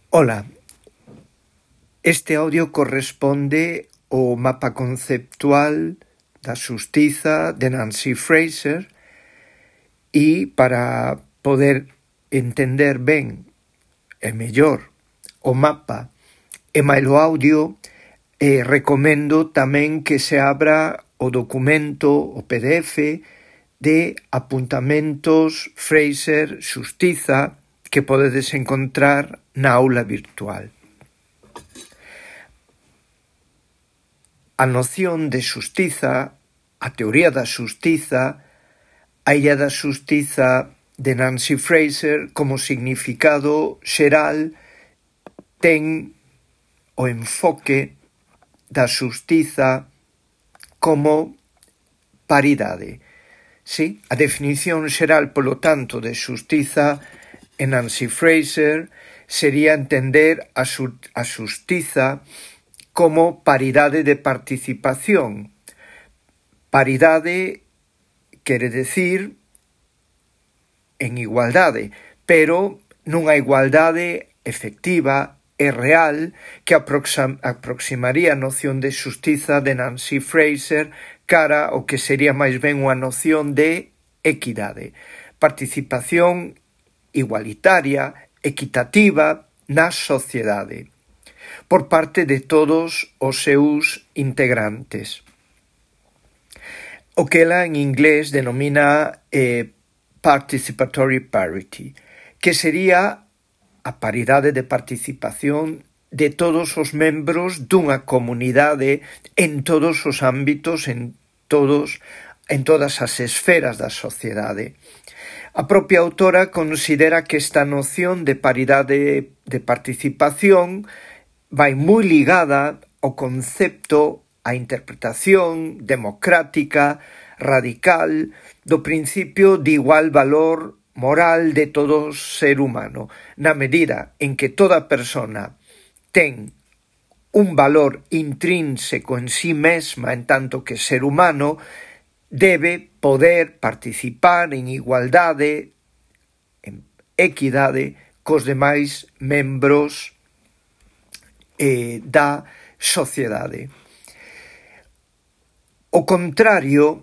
Ola, este audio corresponde ao mapa conceptual da xustiza de Nancy Fraser e para poder entender ben e mellor o mapa e mailo audio recomendo tamén que se abra o documento, o PDF de apuntamentos Fraser Xustiza que podedes encontrar na aula virtual. A noción de xustiza, a teoría da xustiza, a idea da xustiza de Nancy Fraser como significado xeral ten o enfoque da xustiza como paridade. Sí, a definición xeral, polo tanto, de xustiza en Nancy Fraser sería entender a xustiza como paridade de participación. Paridade quere decir en igualdade, pero nunha igualdade efectiva e real que aproximaría a noción de xustiza de Nancy Fraser cara ao que sería máis ben unha noción de equidade. Participación igualitaria, equitativa na sociedade por parte de todos os seus integrantes. O que ela en inglés denomina participatory parity, que sería a paridade de participación de todos os membros dunha comunidade en todos os ámbitos, en todas as esferas da sociedade. A propia autora considera que esta noción de paridade de participación vai moi ligada ao concepto, a interpretación democrática, radical, do principio de igual valor moral de todo ser humano, na medida en que toda persona ten un valor intrínseco en sí mesma en tanto que ser humano, debe poder participar en igualdade, en equidade, cos demais membros da sociedade. O contrario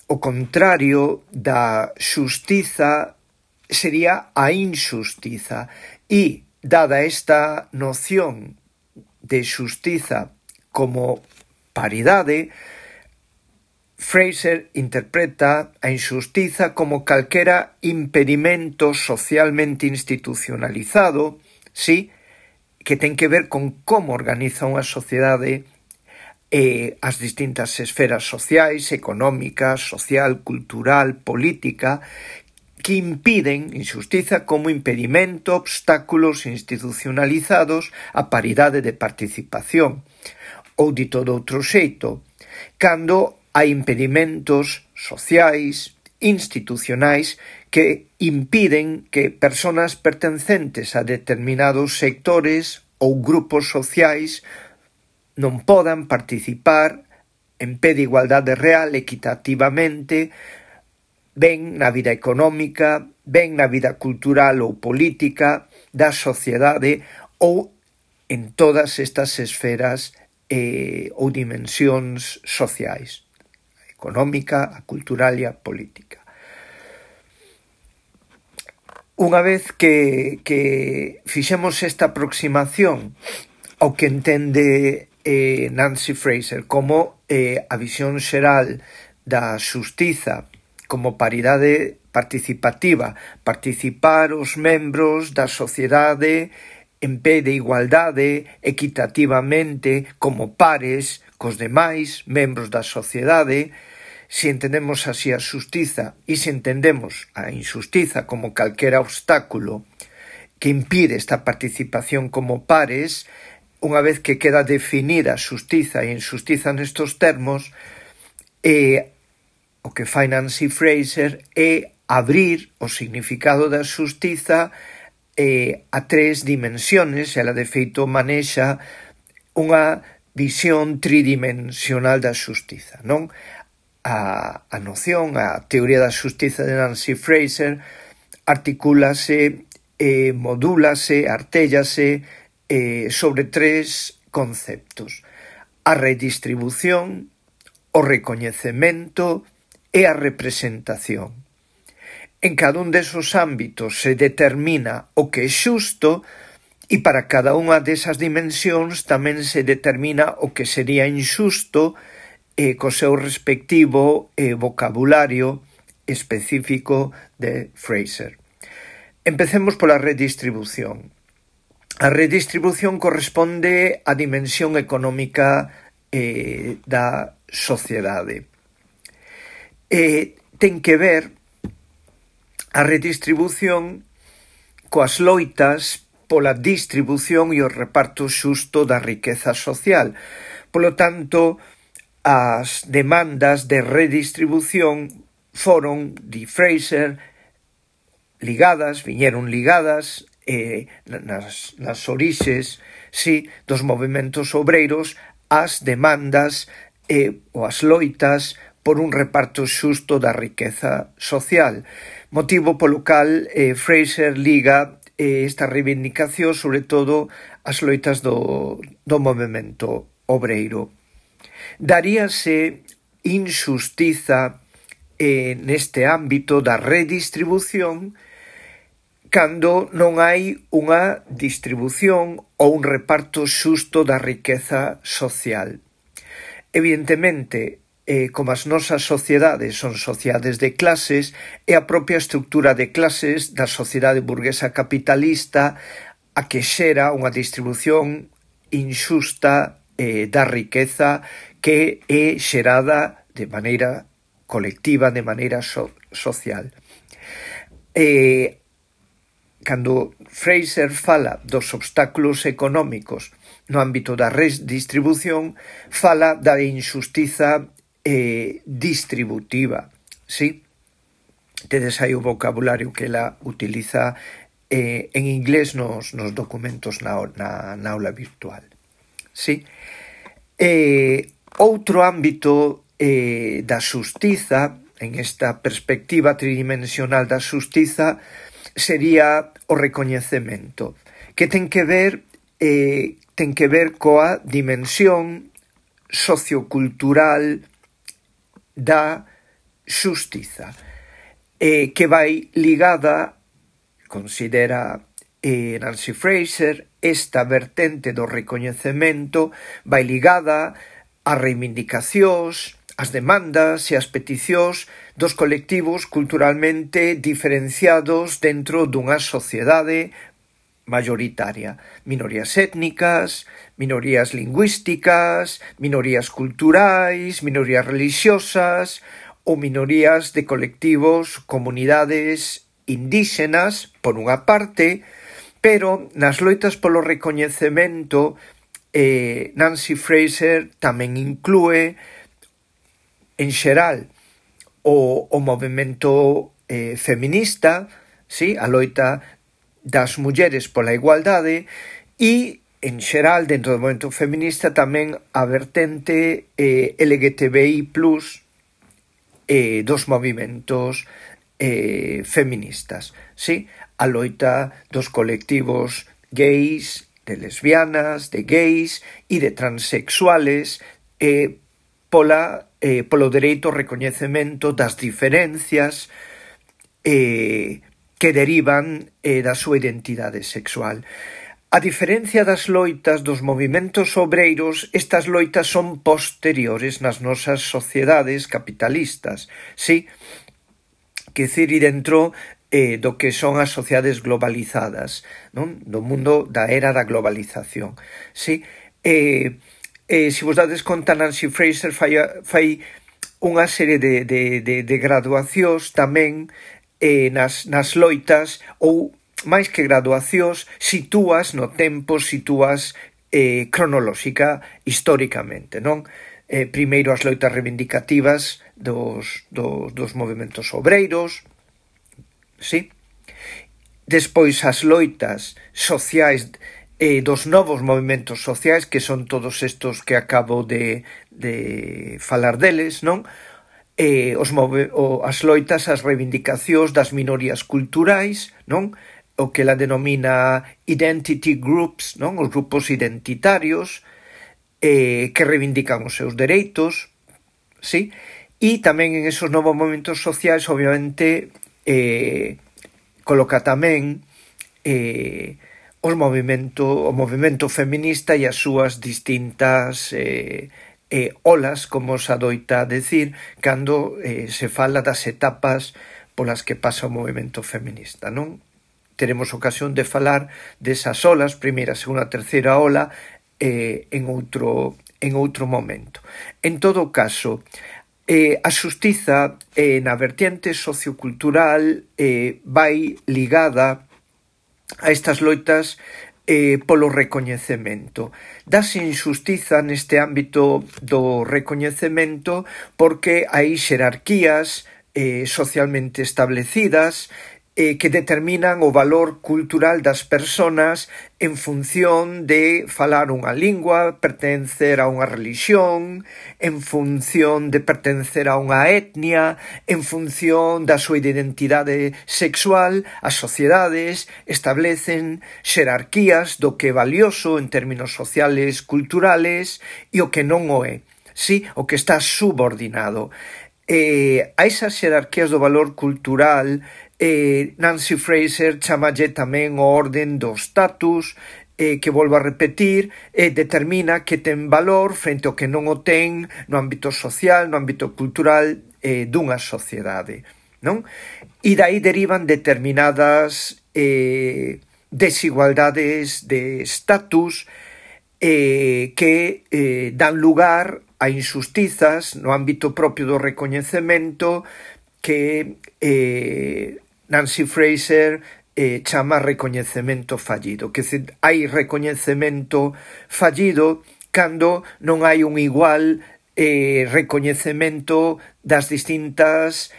da xustiza sería a inxustiza e, dada esta noción de xustiza como paridade, Fraser interpreta a inxustiza como calquera impedimento socialmente institucionalizado, sí, que ten que ver con como organiza unha sociedade as distintas esferas sociais, económicas, social, cultural, política, que impiden, inxustiza como impedimento, obstáculos institucionalizados a paridade de participación. Ou dito de outro xeito, cando hai impedimentos sociais, institucionais, que impiden que persoas pertencentes a determinados sectores ou grupos sociais non podan participar en pé de igualdade real equitativamente ben na vida económica, ben na vida cultural ou política da sociedade ou en todas estas esferas ou dimensións sociais, a económica, a cultural e a política. Unha vez que fixemos esta aproximación ao que entende Nancy Fraser como a visión xeral da xustiza como paridade participativa, participar os membros da sociedade en pé de igualdade, equitativamente, como pares cos demais membros da sociedade. Se entendemos así a xustiza e se entendemos a inxustiza como calquera obstáculo que impide esta participación como pares, unha vez que queda definida a xustiza e inxustiza nestos termos, o que fai Nancy Fraser é abrir o significado da xustiza a tres dimensiones. Ela de feito manexa unha visión tridimensional da xustiza, non? A noción, a teoría da xustiza de Nancy Fraser articúlase, modúlase, artéllase sobre tres conceptos: a redistribución, o recoñecemento e a representación. En cada un desos ámbitos se determina o que é xusto, e para cada unha desas dimensións tamén se determina o que sería inxusto co seu respectivo vocabulario específico de Fraser. Empecemos pola redistribución. A redistribución corresponde á dimensión económica da sociedade. Ten que ver a redistribución coas loitas pola distribución e o reparto xusto da riqueza social. Polo tanto, as demandas de redistribución foron, di Fraser, viñeron ligadas nas orixes, dos movementos obreiros ás demandas ou as loitas por un reparto xusto da riqueza social, motivo polo cal Fraser liga esta reivindicación sobre todo as loitas do movemento obreiro. Daríase injustiza neste ámbito da redistribución cando non hai unha distribución ou un reparto xusto da riqueza social. Evidentemente, como as nosas sociedades son sociedades de clases, é a propia estructura de clases da sociedade burguesa capitalista a que xera unha distribución inxusta da riqueza que é xerada de maneira colectiva, de maneira social. Cando Fraser fala dos obstáculos económicos no ámbito da redistribución, fala da injustiza distributiva, sí? Tedes aí o vocabulario que ela utiliza en inglés nos documentos na aula virtual, sí? Outro ámbito da xustiza, en esta perspectiva tridimensional da xustiza, sería o recoñecemento, que ten que ver coa dimensión sociocultural da xustiza, que vai ligada, considera Nancy Fraser, esta vertente do recoñecemento vai ligada ás reivindicacións, as demandas e as peticións dos colectivos culturalmente diferenciados dentro dunha sociedade mayoritaria. Minorías étnicas, minorías lingüísticas, minorías culturais, minorías religiosas ou minorías de colectivos, comunidades indígenas, por unha parte, pero nas loitas polo recoñecemento Nancy Fraser tamén inclúe en xeral o movemento feminista, sí, a loita das mulleres pola igualdade, e en xeral dentro do movemento feminista tamén a vertente LGTBI+, dos movimentos feministas, sí, a loita dos colectivos gays, de lesbianas, de gays e de transexuales polo dereito ao recoñecemento das diferencias que derivan da súa identidade sexual. A diferencia das loitas dos movimentos obreiros, estas loitas son posteriores nas nosas sociedades capitalistas, sí? Que dicir, e dentro do que son as sociedades globalizadas, non? Do mundo da era da globalización, sí? Se vos dades conta, Nancy Fraser fai unha serie de graduacións tamén nas loitas, ou máis que graduacións, sitúas no tempo, sitúas cronolóxica, históricamente, non? Primeiro as loitas reivindicativas dos movementos obreiros, sí? Despois as loitas sociais dos novos movimentos sociais, que son todos estos que acabo de falar deles, non? As loitas, as reivindicacións das minorías culturais, non? o que ela denomina identity groups, non? Os grupos identitarios que reivindican os seus dereitos, sí? E tamén en esos novos movimentos sociais, obviamente, coloca tamén o movimento feminista e as súas distintas olas, como se adoita decir, cando se fala das etapas polas que pasa o movimento feminista, non? Teremos ocasión de falar desas olas, primeira, segunda, terceira ola, en outro momento. En todo caso, a xustiza na vertiente sociocultural vai ligada a estas loitas polo recoñecemento. Dase injustiza neste ámbito do recoñecemento porque hai xerarquías socialmente establecidas que determinan o valor cultural das persoas en función de falar unha lingua, pertencer a unha religión, en función de pertencer a unha etnia, en función da súa identidade sexual. As sociedades establecen xerarquías do que é valioso en términos sociales, culturales, e o que non o é, sí? O que está subordinado. A esas xerarquías do valor cultural Nancy Fraser chamalle tamén o orden do status, que volvo a repetir, determina que ten valor frente ao que non o ten no ámbito social, no ámbito cultural dunha sociedade, non? E dai derivan determinadas desigualdades de status que dan lugar a injustizas no ámbito propio do recoñecemento que Nancy Fraser chama recoñecemento fallido, que hai recoñecemento fallido cando non hai un igual recoñecemento das distintas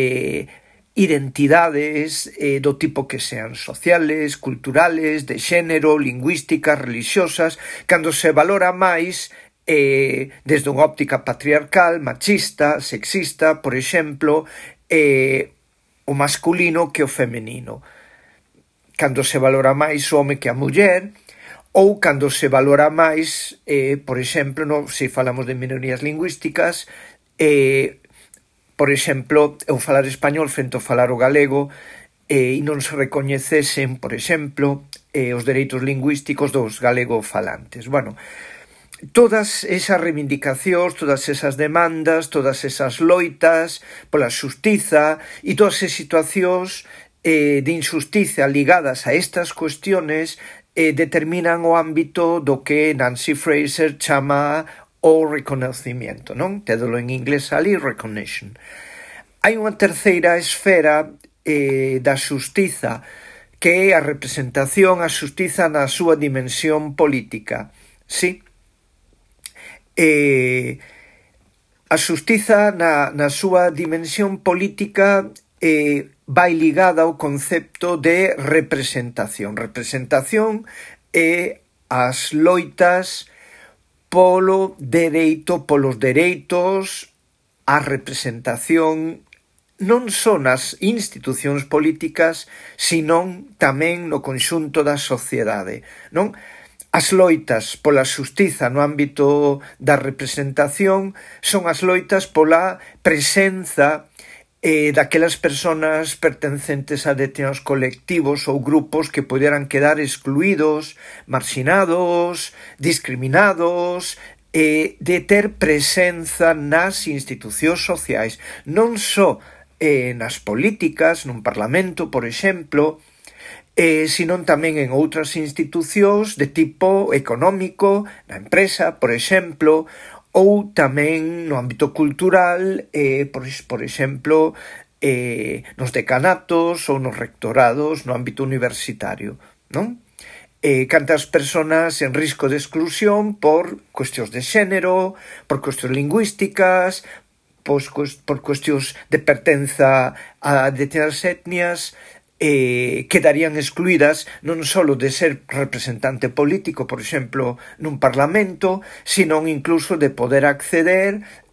identidades do tipo que sean sociales, culturales, de xénero, lingüísticas, religiosas, cando se valora máis desde unha óptica patriarcal, machista, sexista, por exemplo, o masculino que o femenino. Cando se valora máis o home que a muller, ou cando se valora máis, por exemplo, se falamos de minorías lingüísticas, por exemplo, eu falar español frente ao falar o galego, e non se recoñecesen, por exemplo, os dereitos lingüísticos dos galego falantes. Bueno, todas esas reivindicacións, todas esas demandas, todas esas loitas pola xustiza e todas as situacións de injustiza ligadas a estas cuestiones determinan o ámbito do que Nancy Fraser chama o reconocimiento, non? Tédolo en inglés ali, recognition. Hai unha terceira esfera da xustiza que é a representación, a xustiza na súa dimensión política, sí? A xustiza na súa dimensión política vai ligada ao concepto de representación. Representación é as loitas polos dereitos, a representación non só nas institucións políticas, senón tamén no conxunto da sociedade, non? As loitas pola xustiza no ámbito da representación son as loitas pola presenza daquelas persoas pertencentes a determinados colectivos ou grupos que poderan quedar excluídos, marxinados, discriminados, de ter presenza nas institucións sociais, non só nas políticas, nun parlamento, por exemplo, senón tamén en outras institucións de tipo económico, na empresa, por exemplo, ou tamén no ámbito cultural, por exemplo, nos decanatos ou nos rectorados no ámbito universitario, non? Cantas persoas en risco de exclusión por cuestións de xénero, por cuestións lingüísticas, por cuestións de pertenza a determinadas etnias, quedarían excluídas non só de ser representante político, por exemplo, nun parlamento, senón incluso de poder acceder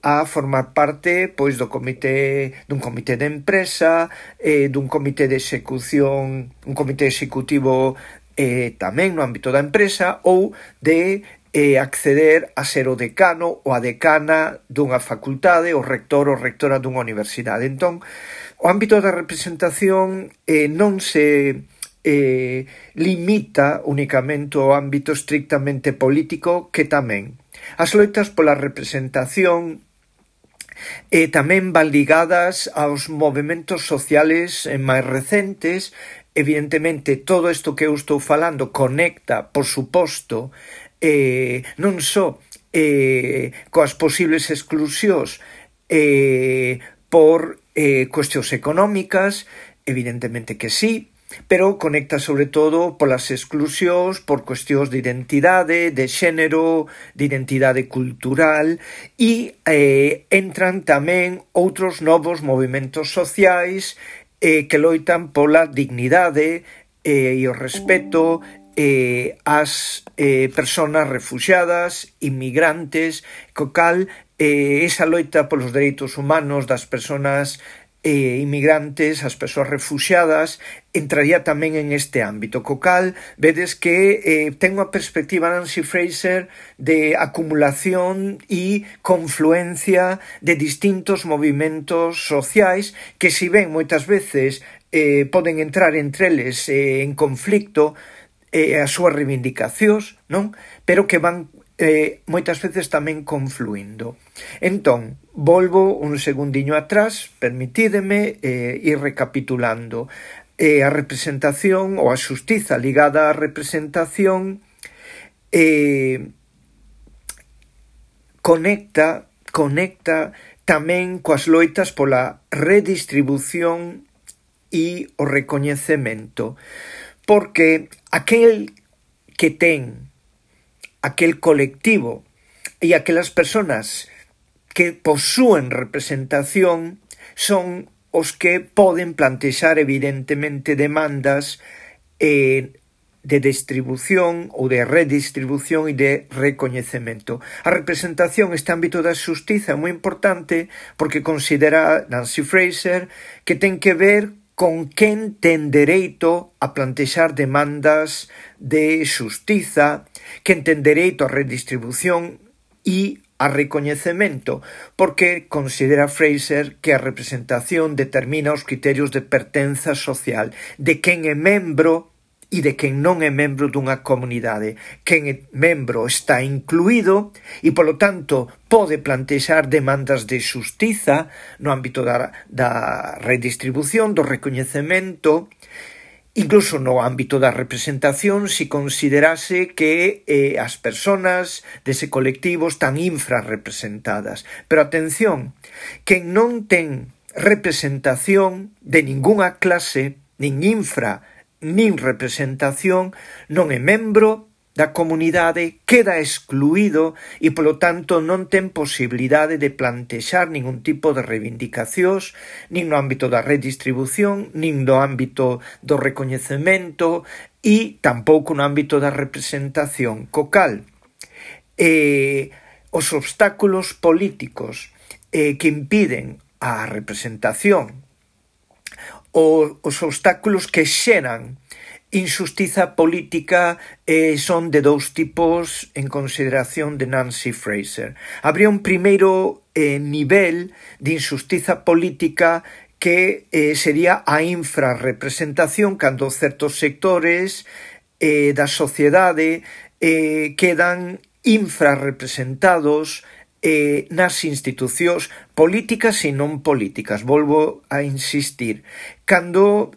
a formar parte pois dun comité de empresa, dun comité de execución, un comité executivo tamén no ámbito da empresa, ou de acceder a ser o decano ou a decana dunha facultade, o rector ou rectora dunha universidade. Entón, o ámbito da representación non se limita únicamente ao ámbito estrictamente político, que tamén. As loitas pola representación tamén van ligadas aos movementos sociales máis recentes. Evidentemente, todo isto que eu estou falando conecta, por suposto, non só coas posibles exclusións por cuestións económicas, evidentemente que sí, pero conecta sobre todo polas exclusións, por cuestións de identidade, de xénero, de identidade cultural, e entran tamén outros novos movimentos sociais que loitan pola dignidade e o respeto as persoas refuxiadas, inmigrantes, co cal esa loita polos dereitos humanos das persoas inmigrantes, as persoas refuxiadas, entraría tamén en este ámbito, co cal vedes que ten unha perspectiva Nancy Fraser de acumulación e confluencia de distintos movimentos sociais que, si ben moitas veces poden entrar entre eles en conflicto as súas reivindicacións, non? Pero que van moitas veces tamén confluindo. Entón, volvo un segundiño atrás, permitídeme ir recapitulando. A representación ou a xustiza ligada á representación conecta tamén coas loitas pola redistribución e o recoñecemento, porque aquel que ten, aquel colectivo e aquelas persoas que posúen representación son os que poden plantexar evidentemente demandas de distribución ou de redistribución e de recoñecemento. A representación, este ámbito da xustiza, é moi importante porque considera Nancy Fraser que ten que ver con quen ten dereito a plantexar demandas de xustiza, quen ten dereito a redistribución e a recoñecemento, porque considera Fraser que a representación determina os criterios de pertenza social, de quen é membro e de quen non é membro dunha comunidade. Quen é membro está incluído e, polo tanto, pode plantexar demandas de xustiza no ámbito da redistribución, do recoñecemento, incluso no ámbito da representación, se considerase que as persoas dese colectivo están infrarrepresentadas. Pero atención, quen non ten representación de ningunha clase, nin infra, nin representación, non é membro da comunidade, queda excluído e, polo tanto, non ten posibilidade de plantexar ningún tipo de reivindicacións, nin no ámbito da redistribución, nin no ámbito do recoñecemento e tampouco no ámbito da representación. Co cal, os obstáculos políticos que impiden a representación, os obstáculos que xeran injustiza política son de dous tipos en consideración de Nancy Fraser. Habría un primeiro nivel de injustiza política que sería a infrarrepresentación, cando certos sectores da sociedade quedan infrarrepresentados nas institucións políticas e non políticas. Volvo a insistir. Cando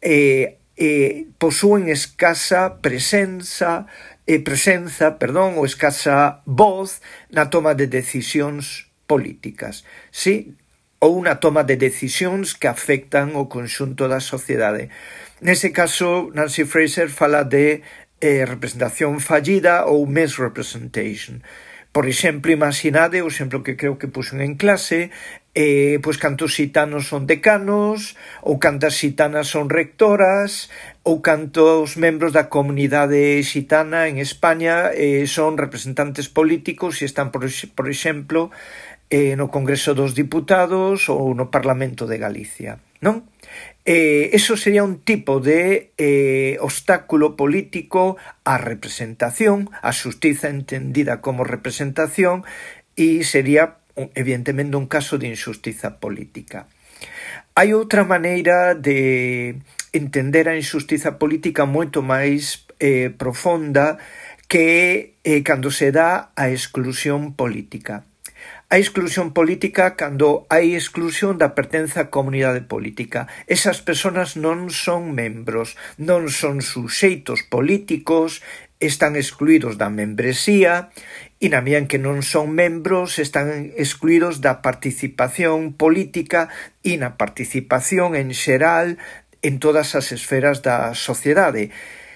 posúen escasa presenza ou escasa voz na toma de decisións políticas, sí? Ou na toma de decisións que afectan o conxunto da sociedade. Nese caso, Nancy Fraser fala de representación fallida ou misrepresentation. Por exemplo, imaginade o exemplo que creo que puxen en clase, pois cantos xitanos son decanos, ou cantas xitanas son rectoras, ou cantos membros da comunidade xitana en España son representantes políticos e están, por exemplo, no Congreso dos Diputados ou no Parlamento de Galicia, non? Eso sería un tipo de obstáculo político á representación, a xustiza entendida como representación, e sería, evidentemente, un caso de injustiza política. Hai outra maneira de entender a injustiza política moito máis profunda, que é cando se dá a exclusión política. A exclusión política cando hai exclusión da pertenza á comunidade política. Esas persoas non son membros, non son suxeitos políticos, están excluídos da membresía e na medida en que non son membros están excluídos da participación política e na participación en xeral en todas as esferas da sociedade.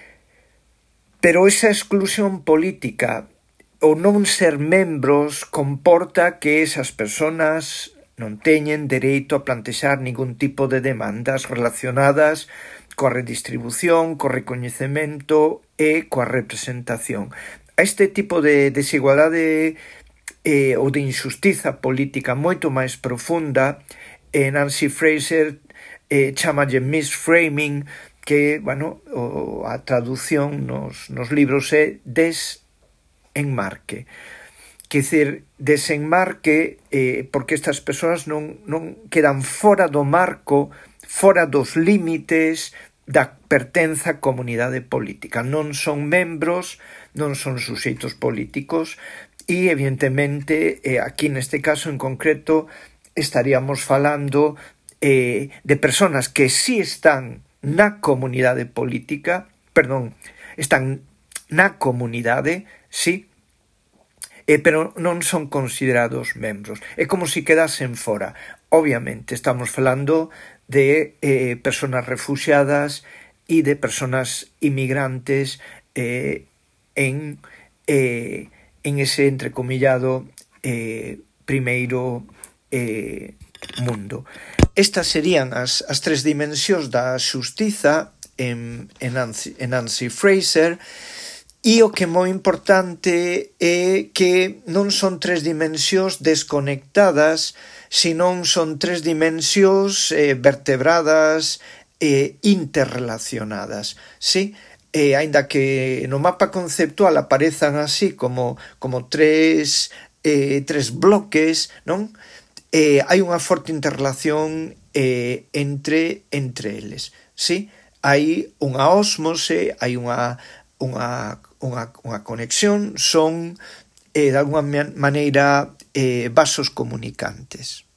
Pero esa exclusión política o non ser membros comporta que esas persoas non teñen dereito a plantexar ningún tipo de demandas relacionadas coa redistribución, co recoñecemento e coa representación. A este tipo de desigualdade ou de injustiza política moito máis profunda, Nancy Fraser chamalle misframing, que, bueno, a traducción nos libros é desenmarque. Quer dizer, desenmarque porque estas persoas non quedan fora do marco, fora dos límites da pertenza á comunidade política. Non son membros, non son suxeitos políticos e, evidentemente, aquí neste caso en concreto estaríamos falando de persoas que sí están na comunidade política, están na comunidade, sí, pero non son considerados membros. É como se quedasen fora. Obviamente, estamos falando de persoas refuxiadas e de persoas inmigrantes en ese entrecomillado primeiro mundo. Estas serían as tres dimensións da xustiza en Nancy Fraser, e o que é moi importante é que non son tres dimensións desconectadas, senón son tres dimensións vertebradas e interrelacionadas, sí? Aínda que no mapa conceptual aparezan así como tres bloques, non? Hai unha forte interrelación entre eles, sí? Hai unha ósmose, hai unha conexión, son de alguna maneira vasos comunicantes.